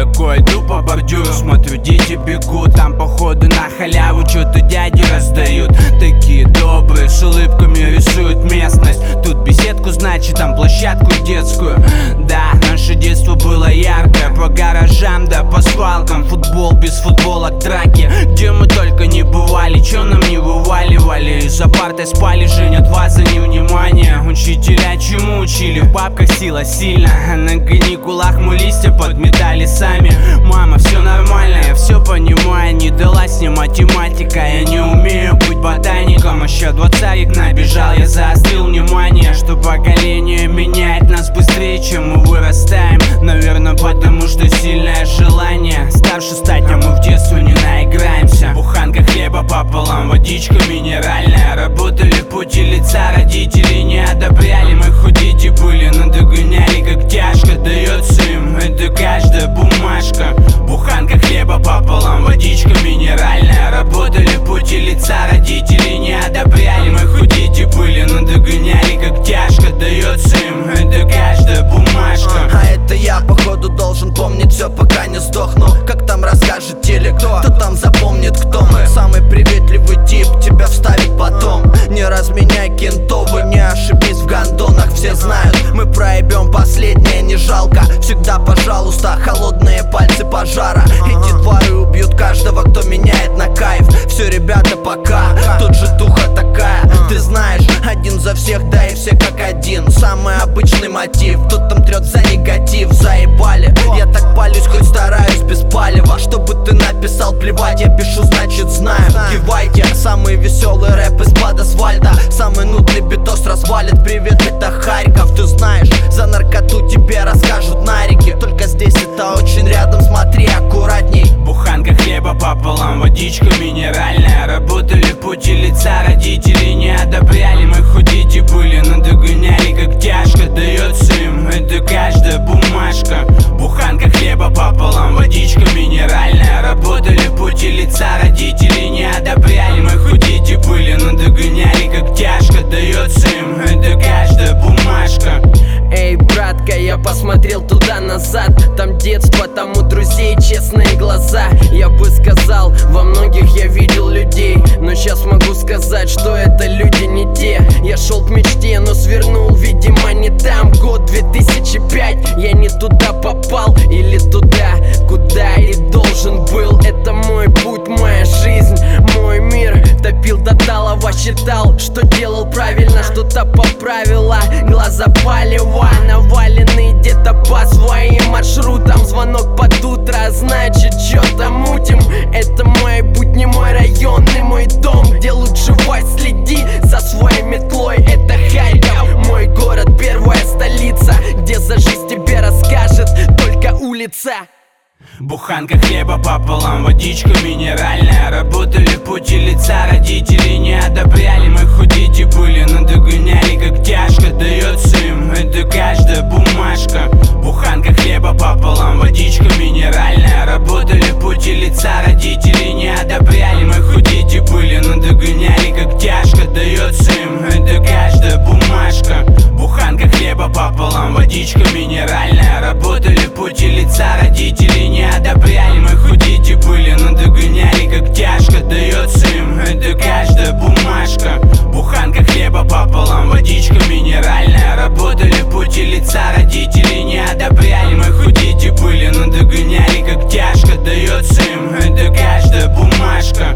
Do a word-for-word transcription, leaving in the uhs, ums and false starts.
такой иду по бордюру, смотрю, дети бегут, там походу на халяву что-то дяди раздают. Такие добрые, с улыбками рисуют местность. Тут беседку, значит там площадку детскую. Да, наше детство было яркое, по гаражам да по свалкам. Футбол без футболок, драки, где мы только не бывали, чё нам не вываливали. За партой спали, Женя, два за невнимание. Учителя чему учили, в бабках сила сильно, а на каникулах мы листья подметали сами. Мама, все нормально, я все понимаю, не далась мне математика. Я не умею быть ботаником, еще двадцатик набежал, я заострил внимание, что поколение меняет нас быстрее, чем мы вырастаем. Наверное, потому что сильное желание старше стать, а мы в детство не наиграемся. Буханка хлеба пополам, водичка минеральная. Работали в поте лица, родители не одобряли. Мы хоть дети были, но догоняли, как тяжко дается им это каждая бумажка. Буханка хлеба пополам, водичка минеральная. Работали в поте лица, родители не одобряли. Мы хоть дети были, но догоняли, как тяжко дается им это каждая бумажка. А это я, походу, должен помнить все, пока не сдохну. Как там расскажет телек, кто там запомнит, кто мы. Самый приветливый тип, тебя вставить потом. Не разменяй кентовы, не ошибись в гондонах. Все знают, мы проебем последнее, не жалко. Всегда, пожалуйста, холодные пальцы пожара. Эти твари убьют каждого, кто меняет на кайф. Все, ребята, пока, тут же туха такая. Ты знаешь, один за всех, да и все как один. Самый обычный мотив, кто там трет за негатив. Заебали, я так палюсь, хоть стараюсь без палева. Чтобы ты написал, плевать, я пишу, значит знаю. Кивайте, самый веселый рэп из-под асфальта. Самый нудный битос развалит, привет, это Харьков. Ты знаешь, за наркоту тебе расскажут на реке. Только здесь это очень рядом, смотри аккуратней. Буханка хлеба пополам, водичка минеральная. Работали в поте лица, родители не одобряли. Мы хоть дети были, но догоняли, как тяжко дается им это каждая бумажка. Буханка хлеба пополам, водичка минеральная. Работали в поте лица, родители не одобряли. Мы хоть дети были, но догоняли, как тяжко дается им это каждая бумажка. Эй, братка, я посмотрел туда назад. Там детство, там у друзей честные глаза. Я бы сказал, во многих я видел людей, но сейчас могу сказать, что это люди не те. Я шел к мечте, но свернул, видимо, не там. Год две тысячи пятый, я не туда попал. Или туда, куда и должен был. Это мой путь, моя жизнь, мой мир. Топил до талого, считал, что делал правильно, что-то поправила. Глаза палева, навалены где-то по своим маршрутам. Звонок под утро, значит что-то мутим. Это мой путь, не мой район и мой дом, где лучше вас следи за своей метлой. Это Харьков, мой город, первая столица, где за жизнь тебе расскажет только улица. Буханка хлеба пополам, водичка минеральная. Работали в поте лица, родители не одобряли. Мы хоть дети были, но догоняли, как тяжко дается им это каждая бумажка. Буханка хлеба пополам, водичка минеральная. Работали в поте лица, родители не одобряли. Мы хоть дети были, но догоняли, как тяжко дается им это каждая бумажка. Буханка хлеба пополам, водичка минеральная. Работали в поте лица, родители не одобряли. Мы хоть дети были, но догоняли, как тяжко дается им это каждая бумажка. Буханка хлеба пополам, водичка минеральная. Работали в поте лица, родители не одобряли. Мы хоть дети были, но догоняли, как тяжко дается им это каждая бумажка.